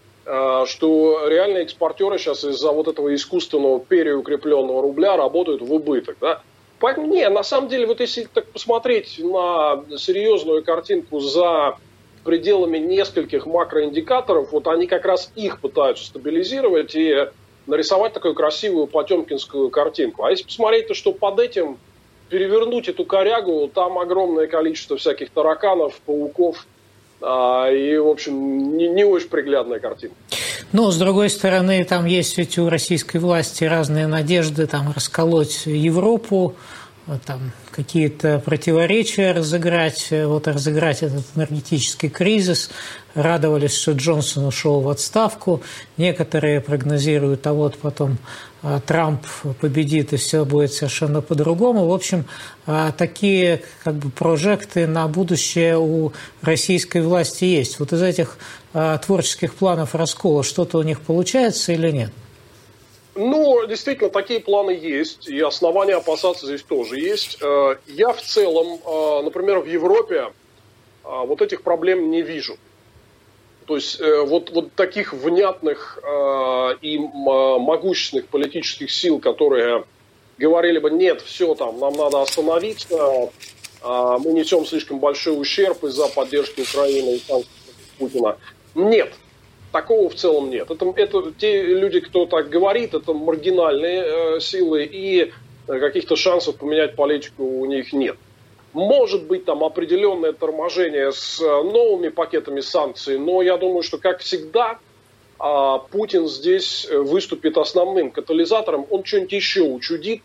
что реальные экспортеры сейчас из-за этого искусственного переукрепленного рубля работают в убыток. Да? Поэтому, на самом деле, если так посмотреть на серьезную картинку за пределами нескольких макроиндикаторов, они как раз их пытаются стабилизировать и нарисовать такую красивую потемкинскую картинку. А если посмотреть, то что под этим перевернуть эту корягу, там огромное количество всяких тараканов, пауков, и, в общем, не очень приглядная картинка. С другой стороны, там есть ведь у российской власти разные надежды расколоть Европу, там какие-то противоречия разыграть, разыграть этот энергетический кризис. Радовались, что Джонсон ушел в отставку. Некоторые прогнозируют, потом Трамп победит и все будет совершенно по-другому. В общем, такие как бы прожекты на будущее у российской власти есть. Вот из этих творческих планов раскола что-то у них получается или нет? Ну, действительно, такие планы есть, и основания опасаться здесь тоже есть. Я в целом, например, в Европе вот этих проблем не вижу. То есть вот таких внятных и могущественных политических сил, которые говорили бы, нет, все там, нам надо остановиться, мы несем слишком большой ущерб из-за поддержки Украины и санкций Путина. Нет. Такого в целом нет. Это те люди, кто так говорит, это маргинальные силы, и каких-то шансов поменять политику у них нет. Может быть, там определенное торможение с новыми пакетами санкций, но я думаю, что, как всегда, Путин здесь выступит основным катализатором, он что-нибудь еще учудит,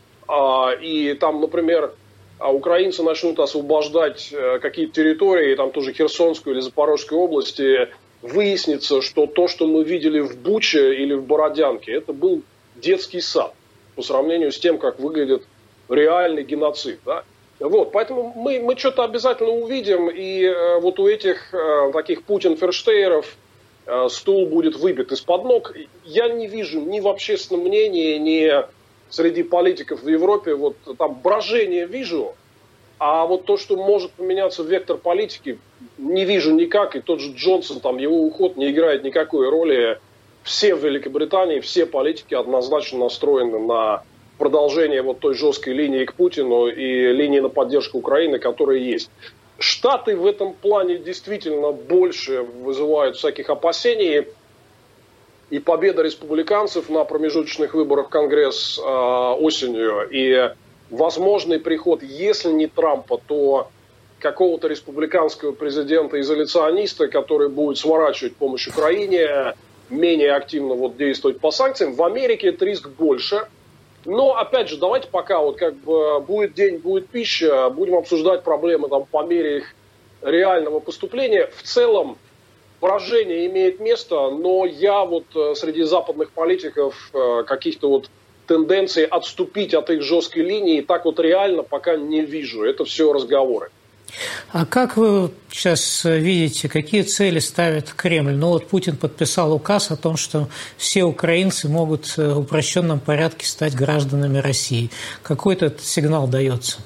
и там, например, украинцы начнут освобождать какие-то территории, там тоже Херсонскую или Запорожской области, выяснится, что то, что мы видели в Буче или в Бородянке, это был детский сад по сравнению с тем, как выглядит реальный геноцид. Да? Вот, поэтому мы что-то обязательно увидим, и вот у этих таких Путин-ферштейеров стул будет выбит из-под ног. Я не вижу ни в общественном мнении, ни среди политиков в Европе, вот там брожение вижу, а вот то, что может поменяться вектор политики, не вижу никак. И тот же Джонсон, там, его уход не играет никакой роли. Все в Великобритании, все политики однозначно настроены на продолжение вот той жесткой линии к Путину и линии на поддержку Украины, которая есть. Штаты в этом плане действительно больше вызывают всяких опасений. И победа республиканцев на промежуточных выборах в Конгресс осенью, и возможный приход, если не Трампа, то какого-то республиканского президента-изоляциониста, который будет сворачивать помощь Украине, менее активно вот действовать по санкциям. В Америке этот риск больше. Но, опять же, давайте пока вот как бы будет день, будет пища, будем обсуждать проблемы там по мере их реального поступления. В целом, поражение имеет место, но я вот среди западных политиков каких-то вот тенденций отступить от их жесткой линии так вот реально пока не вижу. Это все разговоры. А как вы сейчас видите, какие цели ставит Кремль? Ну вот Путин подписал указ о том, что все украинцы могут в упрощенном порядке стать гражданами России. Какой-то сигнал дается?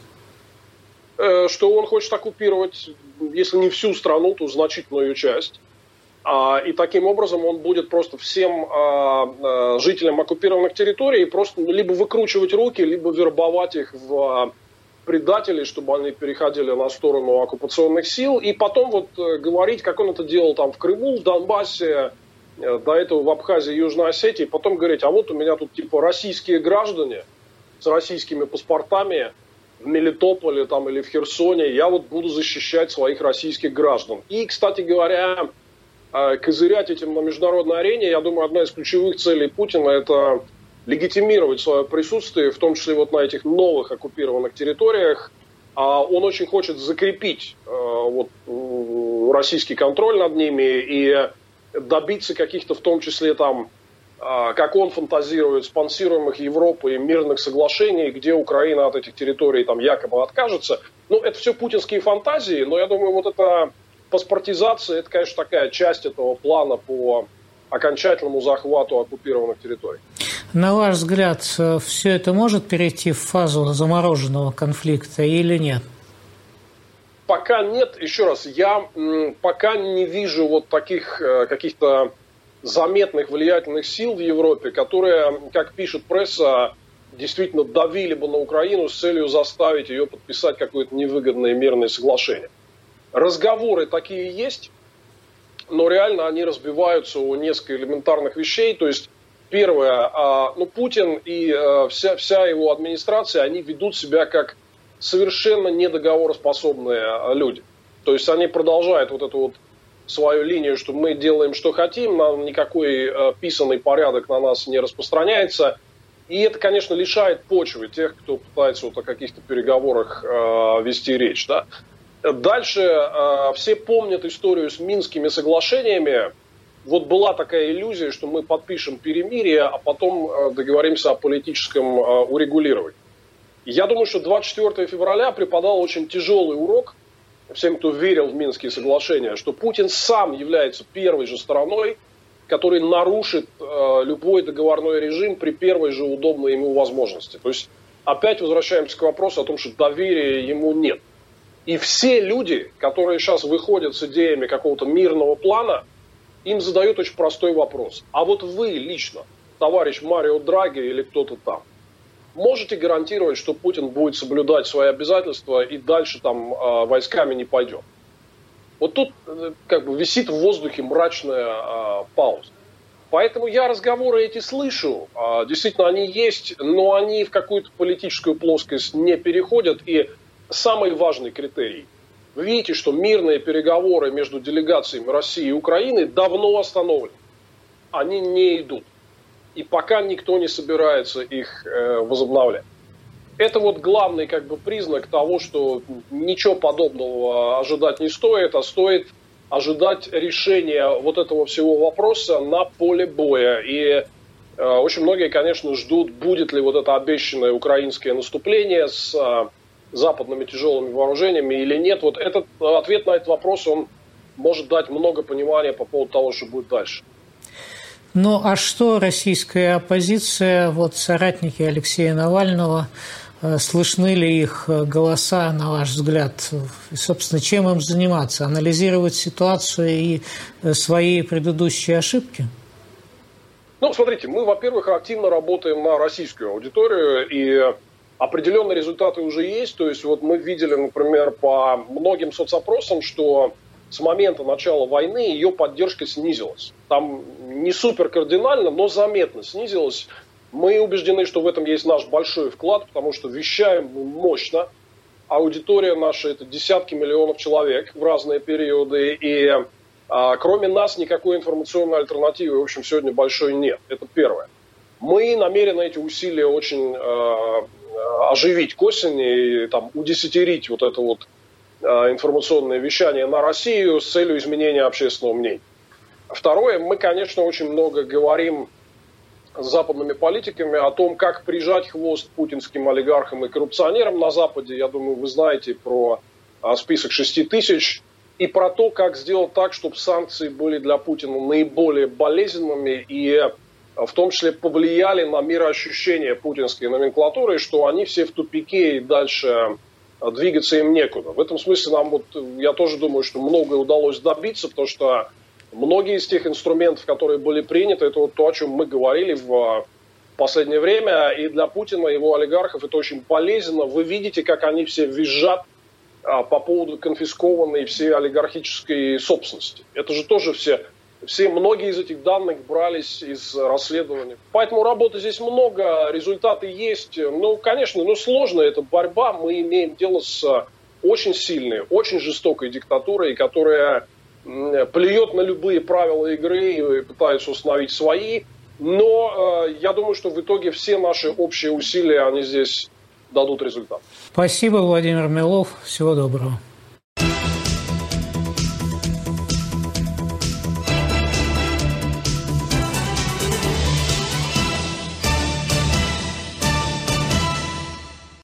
Что он хочет оккупировать, если не всю страну, то значительную ее часть. И таким образом он будет просто всем жителям оккупированных территорий просто либо выкручивать руки, либо вербовать их в предателей, чтобы они переходили на сторону оккупационных сил. И потом вот говорить, как он это делал там в Крыму, в Донбассе, до этого в Абхазии, Южной Осетии. Потом говорить, а вот у меня тут типа российские граждане с российскими паспортами в Мелитополе там, или в Херсоне. Я вот буду защищать своих российских граждан. И, кстати говоря, козырять этим на международной арене, я думаю, одна из ключевых целей Путина – это легитимировать свое присутствие, в том числе вот на этих новых оккупированных территориях. Он очень хочет закрепить вот, российский контроль над ними и добиться каких-то, в том числе там, как он фантазирует, спонсируемых Европой мирных соглашений, где Украина от этих территорий там якобы откажется. Ну, это все путинские фантазии, но я думаю, вот это паспортизация, это, конечно, такая часть этого плана по окончательному захвату оккупированных территорий. На ваш взгляд, все это может перейти в фазу замороженного конфликта или нет? Пока нет. Еще раз, я пока не вижу вот таких каких-то заметных влиятельных сил в Европе, которые, как пишет пресса, действительно давили бы на Украину с целью заставить ее подписать какое-то невыгодное мирное соглашение. Разговоры такие есть, но реально они разбиваются о несколько элементарных вещей. То есть, первое, Путин и вся его администрация, они ведут себя как совершенно недоговороспособные люди. То есть они продолжают вот эту вот свою линию, что мы делаем, что хотим, нам никакой писанный порядок на нас не распространяется. И это, конечно, лишает почвы тех, кто пытается вот о каких-то переговорах вести речь. Да? Дальше все помнят историю с Минскими соглашениями, вот была такая иллюзия, что мы подпишем перемирие, а потом договоримся о политическом урегулировании. Я думаю, что 24 февраля преподал очень тяжелый урок всем, кто верил в Минские соглашения, что Путин сам является первой же стороной, который нарушит любой договорной режим при первой же удобной ему возможности. То есть опять возвращаемся к вопросу о том, что доверия ему нет. И все люди, которые сейчас выходят с идеями какого-то мирного плана, им задают очень простой вопрос. А вот вы лично, товарищ Марио Драги или кто-то там, можете гарантировать, что Путин будет соблюдать свои обязательства и дальше там войсками не пойдет? Вот тут как бы висит в воздухе мрачная пауза. Поэтому я разговоры эти слышу, действительно они есть, но они в какую-то политическую плоскость не переходят. И самый важный критерий. Вы видите, что мирные переговоры между делегациями России и Украины давно остановлены. Они не идут. И пока никто не собирается их возобновлять. Это вот главный как бы признак того, что ничего подобного ожидать не стоит, а стоит ожидать решения вот этого всего вопроса на поле боя. И очень многие, конечно, ждут, будет ли вот это обещанное украинское наступление с западными тяжелыми вооружениями или нет. Вот этот ответ на этот вопрос, он может дать много понимания по поводу того, что будет дальше. Ну, а что российская оппозиция, вот соратники Алексея Навального, слышны ли их голоса, на ваш взгляд? И, собственно, чем им заниматься? Анализировать ситуацию и свои предыдущие ошибки? Ну, смотрите, мы, во-первых, активно работаем на российскую аудиторию, и определенные результаты уже есть. То есть вот мы видели, например, по многим соцопросам, что с момента начала войны ее поддержка снизилась. Там не супер кардинально, но заметно снизилась. Мы убеждены, что в этом есть наш большой вклад, потому что вещаем мощно. Аудитория наша – это десятки миллионов человек в разные периоды. И кроме нас никакой информационной альтернативы, в общем, сегодня большой нет. Это первое. Мы намерены эти усилия очень оживить к осени и там, удесятерить вот это вот информационное вещание на Россию с целью изменения общественного мнения. Второе, мы, конечно, очень много говорим с западными политиками о том, как прижать хвост путинским олигархам и коррупционерам на Западе. Я думаю, вы знаете про список 6 тысяч и про то, как сделать так, чтобы санкции были для Путина наиболее болезненными и в том числе повлияли на мироощущение путинской номенклатуры, что они все в тупике и дальше двигаться им некуда. В этом смысле нам вот, я тоже думаю, что многое удалось добиться, потому что многие из тех инструментов, которые были приняты, это вот то, о чем мы говорили в последнее время, и для Путина и его олигархов это очень полезно. Вы видите, как они все визжат по поводу конфискованной всей олигархической собственности. Это же тоже многие из этих данных брались из расследований. Поэтому работы здесь много, результаты есть. Ну, конечно, сложно, это борьба. Мы имеем дело с очень сильной, очень жестокой диктатурой, которая плюет на любые правила игры и пытается установить свои. Но я думаю, что в итоге все наши общие усилия, они здесь дадут результат. Спасибо, Владимир Милов. Всего доброго.